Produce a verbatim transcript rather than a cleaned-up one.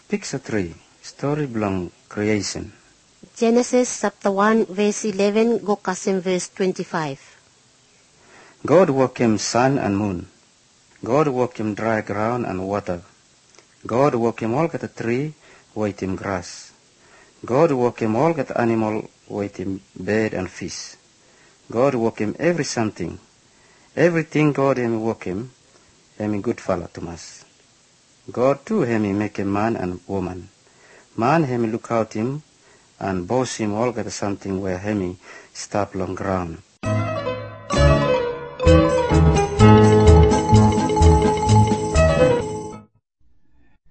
Picture three. Story belong creation. Genesis chapter one, verse eleven, go kasim verse twenty-five. God work him sun and moon. God work him dry ground and water. God work him all get a tree, wait him grass. God work him all get animal, wait him bird and fish. God work him every something. Everything God him work him, him good fella to us. God too him make a man and woman. Man him look out him and boss him all get something where him stop long ground.